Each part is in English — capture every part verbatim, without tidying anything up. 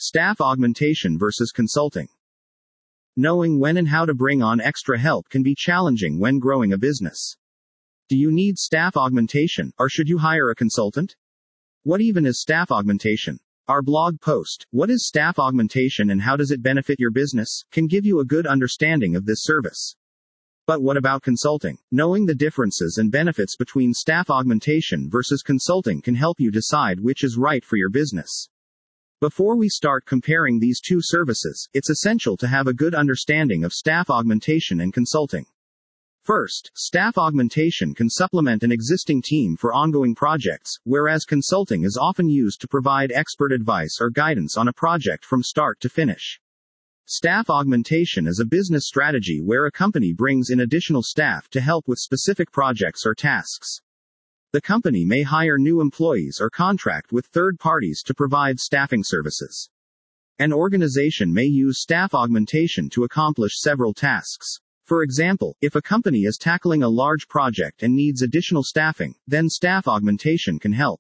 Staff augmentation versus consulting. Knowing when and how to bring on extra help can be challenging when growing a business. Do you need staff augmentation, or should you hire a consultant? What even is staff augmentation? Our blog post, "What is staff augmentation and how does it benefit your business?" can give you a good understanding of this service. But what about consulting? Knowing the differences and benefits between staff augmentation versus consulting can help you decide which is right for your business. Before we start comparing these two services, it's essential to have a good understanding of staff augmentation and consulting. First, staff augmentation can supplement an existing team for ongoing projects, whereas consulting is often used to provide expert advice or guidance on a project from start to finish. Staff augmentation is a business strategy where a company brings in additional staff to help with specific projects or tasks. The company may hire new employees or contract with third parties to provide staffing services. An organization may use staff augmentation to accomplish several tasks. For example, if a company is tackling a large project and needs additional staffing, then staff augmentation can help.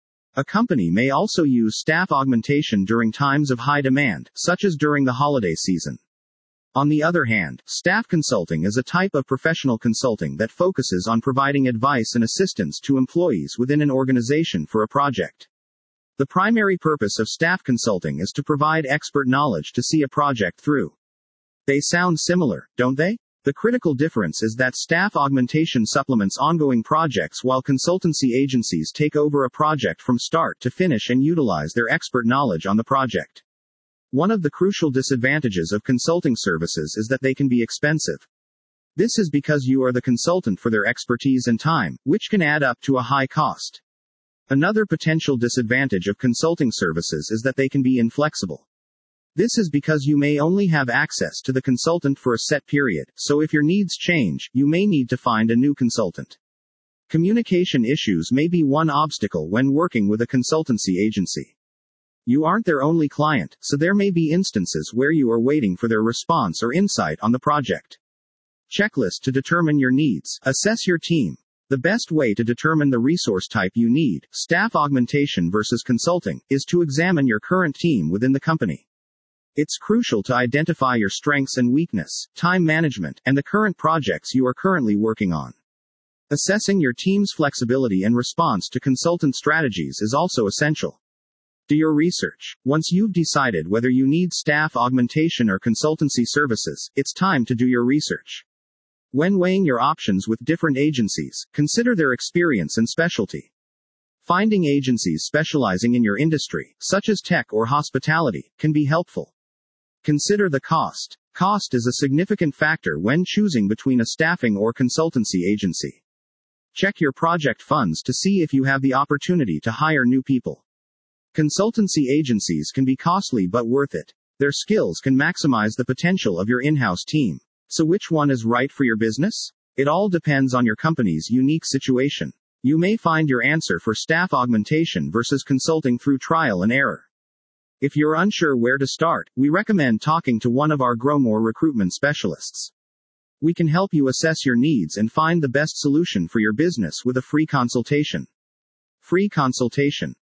A company may also use staff augmentation during times of high demand, such as during the holiday season. On the other hand, staff consulting is a type of professional consulting that focuses on providing advice and assistance to employees within an organization for a project. The primary purpose of staff consulting is to provide expert knowledge to see a project through. They sound similar, don't they? The critical difference is that staff augmentation supplements ongoing projects while consultancy agencies take over a project from start to finish and utilize their expert knowledge on the project. One of the crucial disadvantages of consulting services is that they can be expensive. This is because you are the consultant for their expertise and time, which can add up to a high cost. Another potential disadvantage of consulting services is that they can be inflexible. This is because you may only have access to the consultant for a set period, so if your needs change, you may need to find a new consultant. Communication issues may be one obstacle when working with a consultancy agency. You aren't their only client, so there may be instances where you are waiting for their response or insight on the project. Checklist to determine your needs. Assess your team. The best way to determine the resource type you need, staff augmentation versus consulting, is to examine your current team within the company. It's crucial to identify your strengths and weakness, time management, and the current projects you are currently working on. Assessing your team's flexibility and response to consultant strategies is also essential. Do your research. Once you've decided whether you need staff augmentation or consultancy services, it's time to do your research. When weighing your options with different agencies, consider their experience and specialty. Finding agencies specializing in your industry, such as tech or hospitality, can be helpful. Consider the cost. Cost is a significant factor when choosing between a staffing or consultancy agency. Check your project funds to see if you have the opportunity to hire new people. Consultancy agencies can be costly but worth it. Their skills can maximize the potential of your in-house team. So which one is right for your business? It all depends on your company's unique situation. You may find your answer for staff augmentation versus consulting through trial and error. If you're unsure where to start, we recommend talking to one of our GrowMore recruitment specialists. We can help you assess your needs and find the best solution for your business with a free consultation. Free consultation.